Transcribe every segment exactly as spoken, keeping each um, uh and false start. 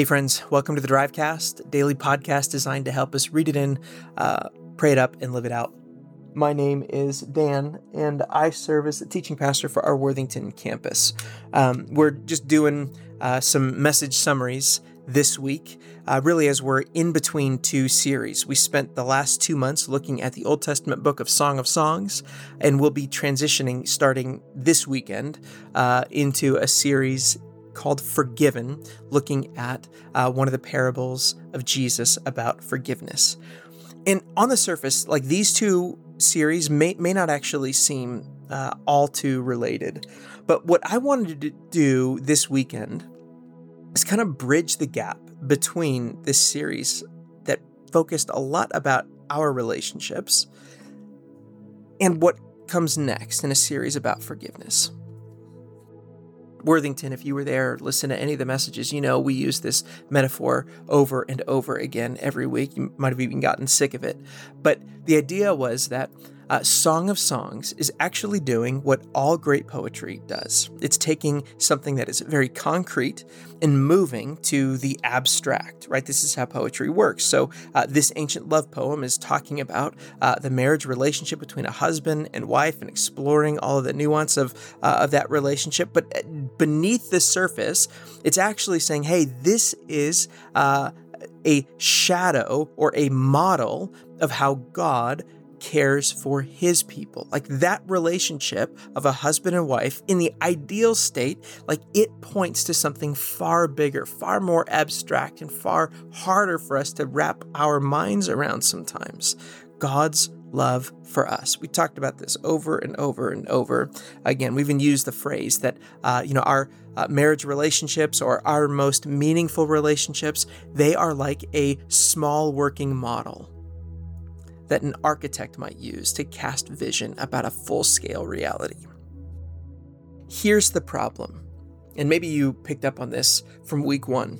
Hey friends, welcome to the Drivecast, a daily podcast designed to help us read it in, uh, pray it up, and live it out. My name is Dan, and I serve as the teaching pastor for our Worthington campus. Um, we're just doing uh, some message summaries this week, uh, really as we're in between two series. We spent the last two months looking at the Old Testament book of Song of Songs, and we'll be transitioning starting this weekend uh, into a series called Forgiven, looking at uh, one of the parables of Jesus about forgiveness. And on the surface, like these two series may, may not actually seem uh, all too related. But what I wanted to do this weekend is kind of bridge the gap between this series that focused a lot about our relationships and what comes next in a series about forgiveness. Worthington, if you were there, listen to any of the messages, you know we use this metaphor over and over again every week. You might have even gotten sick of it. But the idea was that uh, Song of Songs is actually doing what all great poetry does. It's taking something that is very concrete and moving to the abstract, right? This is how poetry works. So uh, this ancient love poem is talking about uh, the marriage relationship between a husband and wife and exploring all of the nuance of, uh, of that relationship. But beneath the surface, it's actually saying, hey, this is uh, a shadow or a model of how God cares for his people. Like that relationship of a husband and wife in the ideal state, like it points to something far bigger, far more abstract, and far harder for us to wrap our minds around sometimes. God's love for us. We talked about this over and over and over again. We even used the phrase that, uh, you know, our uh, marriage relationships or our most meaningful relationships, they are like a small working model that an architect might use to cast vision about a full-scale reality. Here's the problem, and maybe you picked up on this from week one.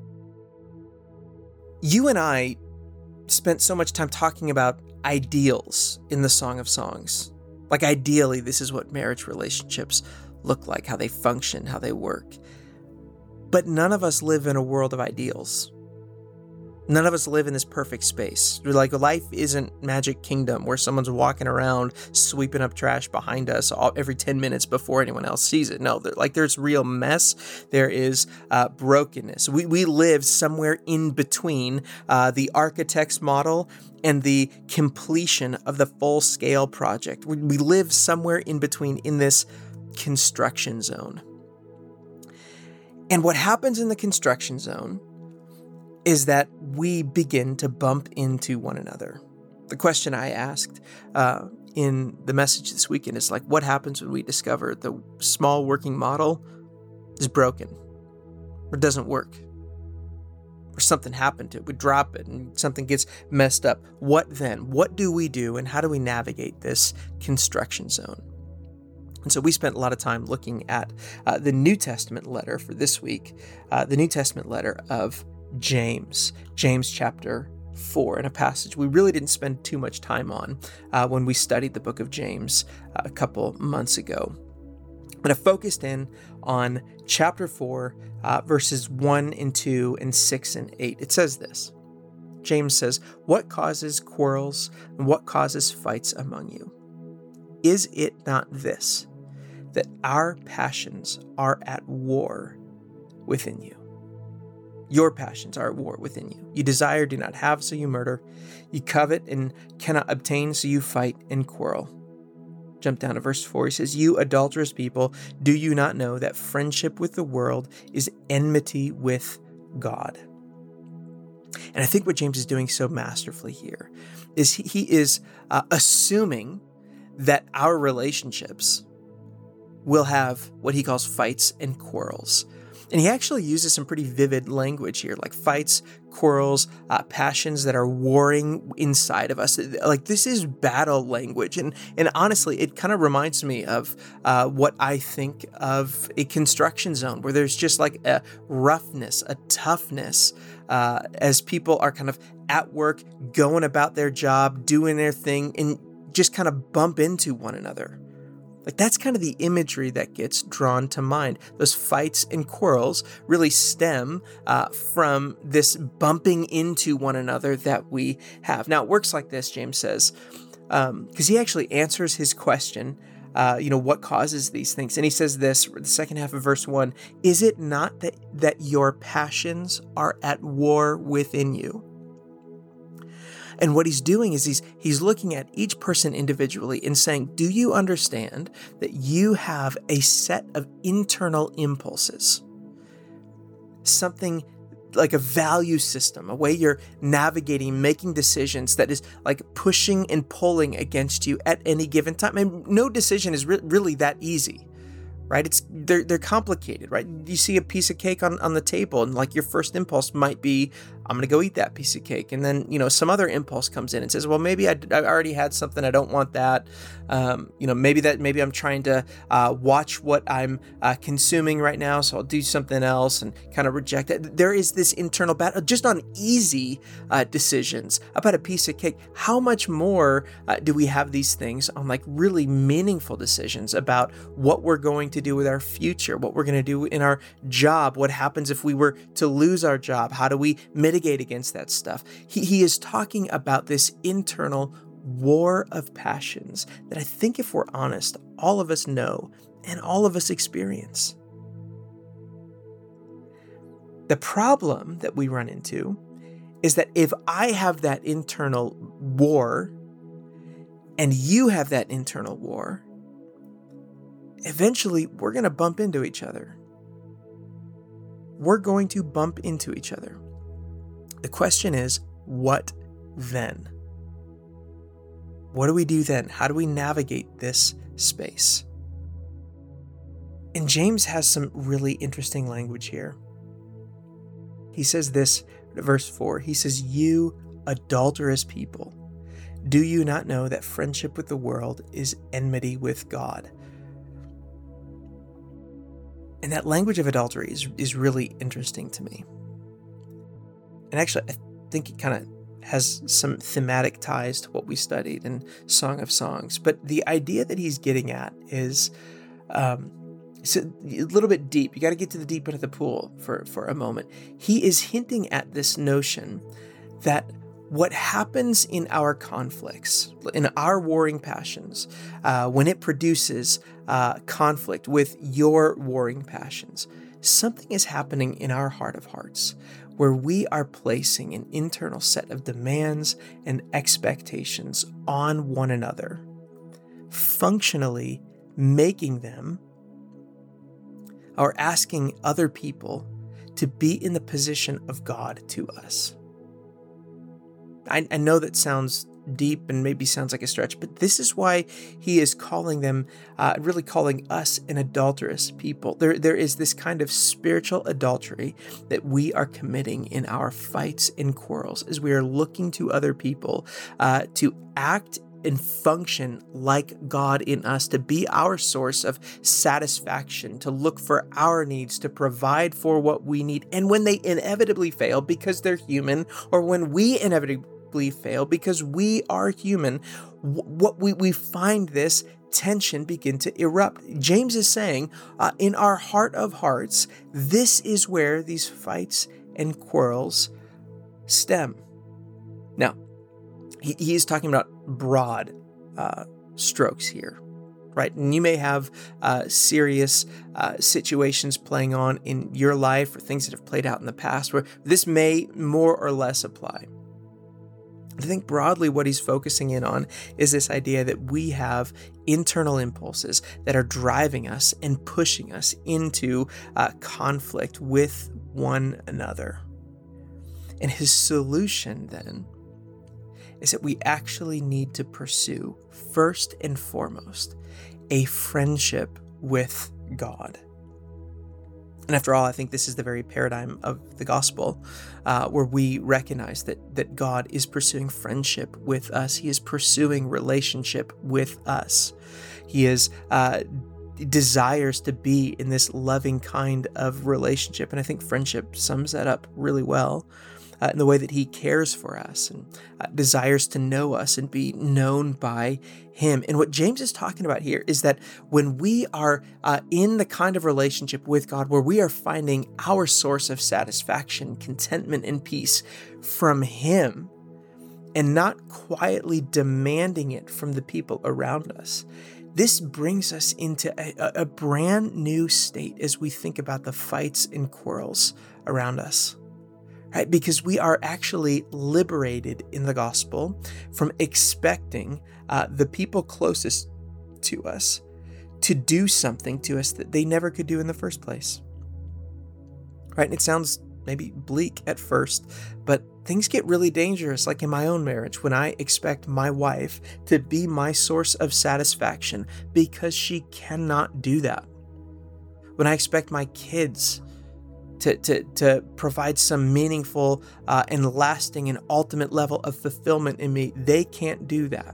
You and I spent so much time talking about ideals in the Song of Songs. Like ideally, this is what marriage relationships look like, how they function, how they work. But none of us live in a world of ideals. None of us live in this perfect space. Like life isn't Magic Kingdom where someone's walking around sweeping up trash behind us all, every ten minutes before anyone else sees it. No, like there's real mess. There is uh, brokenness. We we live somewhere in between uh, the architect's model and the completion of the full-scale project. We, we live somewhere in between in this construction zone. And what happens in the construction zone is that we begin to bump into one another. The question I asked uh, in the message this weekend is like, what happens when we discover the small working model is broken or doesn't work? Or something happened to it, we drop it and something gets messed up. What then? What do we do and how do we navigate this construction zone? And so we spent a lot of time looking at uh, the New Testament letter for this week, uh, the New Testament letter of James, James chapter four, in a passage we really didn't spend too much time on uh, when we studied the book of James uh, a couple months ago. But I focused in on chapter four, uh, verses one and two and six and eight. It says this. James says, "What causes quarrels and what causes fights among you? Is it not this, that our passions are at war within you? Your passions are at war within you. You desire, do not have, so you murder. You covet and cannot obtain, so you fight and quarrel." Jump down to verse four. He says, "You adulterous people, do you not know that friendship with the world is enmity with God?" And I think what James is doing so masterfully here is he, he is uh, assuming that our relationships will have what he calls fights and quarrels. And he actually uses some pretty vivid language here, like fights, quarrels, uh, passions that are warring inside of us. Like this is battle language. And and honestly, it kind of reminds me of uh, what I think of a construction zone where there's just like a roughness, a toughness uh, as people are kind of at work, going about their job, doing their thing, and just kind of bump into one another. Like that's kind of the imagery that gets drawn to mind. Those fights and quarrels really stem uh, from this bumping into one another that we have. Now it works like this, James says, because um, he actually answers his question, uh, you know, what causes these things? And he says this, the second half of verse one, is it not that, that your passions are at war within you? And what he's doing is he's he's looking at each person individually and saying, do you understand that you have a set of internal impulses? Something like a value system, a way you're navigating, making decisions that is like pushing and pulling against you at any given time. And no decision is re- really that easy, right? It's they're they're complicated, right? You see a piece of cake on, on the table and like your first impulse might be, I'm going to go eat that piece of cake. And then, you know, some other impulse comes in and says, well, maybe I, I already had something. I don't want that. Um, you know, maybe that, maybe I'm trying to uh, watch what I'm uh, consuming right now. So I'll do something else and kind of reject it. There is this internal battle just on easy uh, decisions about a piece of cake. How much more uh, do we have these things on like really meaningful decisions about what we're going to do with our future, what we're going to do in our job, what happens if we were to lose our job? How do we mitigate against that stuff? He, he is talking about this internal war of passions that I think, if we're honest, all of us know and all of us experience. The problem that we run into is that if I have that internal war and you have that internal war, eventually we're going to bump into each other. We're going to bump into each other. The question is, what then? What do we do then? How do we navigate this space? And James has some really interesting language here. He says this, verse four, he says, you adulterous people, do you not know that friendship with the world is enmity with God? And that language of adultery is, is really interesting to me. And actually, I think it kind of has some thematic ties to what we studied in Song of Songs. But the idea that he's getting at is um, it's a, a little bit deep. You got to get to the deep end of the pool for, for a moment. He is hinting at this notion that what happens in our conflicts, in our warring passions, uh, when it produces uh, conflict with your warring passions, something is happening in our heart of hearts where we are placing an internal set of demands and expectations on one another, functionally making them or asking other people to be in the position of God to us. I, I know that sounds deep and maybe sounds like a stretch, but this is why he is calling them, uh, really calling us an adulterous people. There, there is this kind of spiritual adultery that we are committing in our fights and quarrels as we are looking to other people uh, to act and function like God in us, to be our source of satisfaction, to look for our needs, to provide for what we need. And when they inevitably fail because they're human, or when we inevitably fail because we are human, what we, we find this tension begin to erupt. James is saying, uh, in our heart of hearts, this is where these fights and quarrels stem. Now, he, he is talking about broad uh, strokes here, right? And you may have uh, serious uh, situations playing on in your life or things that have played out in the past where this may more or less apply. I think broadly what he's focusing in on is this idea that we have internal impulses that are driving us and pushing us into uh, conflict with one another. And his solution then is that we actually need to pursue, first and foremost, a friendship with God. And after all, I think this is the very paradigm of the gospel, uh, where we recognize that that God is pursuing friendship with us. He is pursuing relationship with us. He is uh, desires to be in this loving kind of relationship. And I think friendship sums that up really well. uh, in the way that he cares for us and uh, desires to know us and be known by him. And what James is talking about here is that when we are uh, in the kind of relationship with God where we are finding our source of satisfaction, contentment, and peace from him, and not quietly demanding it from the people around us, this brings us into a, a brand new state as we think about the fights and quarrels around us, right? Because we are actually liberated in the gospel from expecting uh, the people closest to us to do something to us that they never could do in the first place, right? And it sounds maybe bleak at first, but things get really dangerous, like in my own marriage, when I expect my wife to be my source of satisfaction because she cannot do that. When I expect my kids to, to, to provide some meaningful uh, and lasting and ultimate level of fulfillment in me, they can't do that.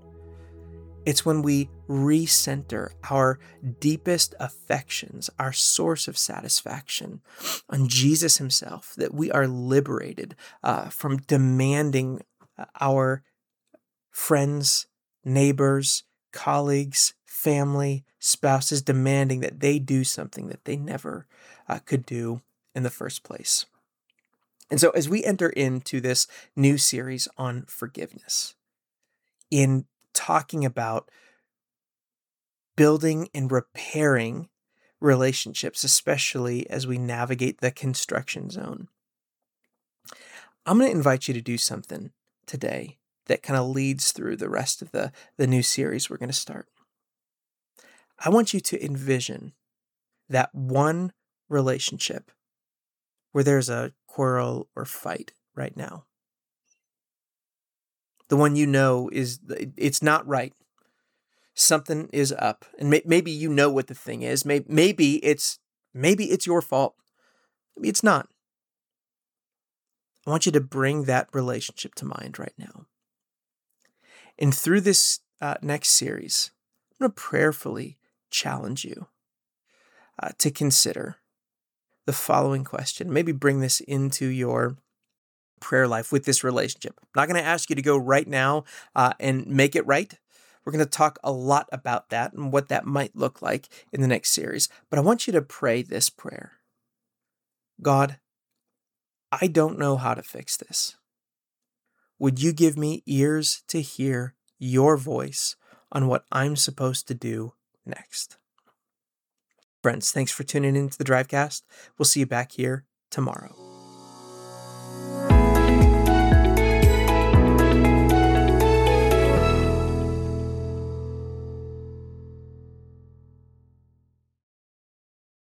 It's when we recenter our deepest affections, our source of satisfaction on Jesus himself, that we are liberated uh, from demanding our friends, neighbors, colleagues, family, spouses, demanding that they do something that they never uh, could do in the first place. And so as we enter into this new series on forgiveness, in talking about building and repairing relationships, especially as we navigate the construction zone, I'm going to invite you to do something today that kind of leads through the rest of the, the new series we're going to start. I want you to envision that one relationship where there's a quarrel or fight right now. The one you know is, it's not right. Something is up. And may, maybe you know what the thing is. Maybe, maybe it's maybe it's your fault. Maybe it's not. I want you to bring that relationship to mind right now. And through this uh, next series, I'm going to prayerfully challenge you uh, to consider the following question. Maybe bring this into your prayer life with this relationship. I'm not going to ask you to go right now uh, and make it right. We're going to talk a lot about that and what that might look like in the next series. But I want you to pray this prayer. God, I don't know how to fix this. Would you give me ears to hear your voice on what I'm supposed to do next? Friends, thanks for tuning into the Drivecast. We'll see you back here tomorrow.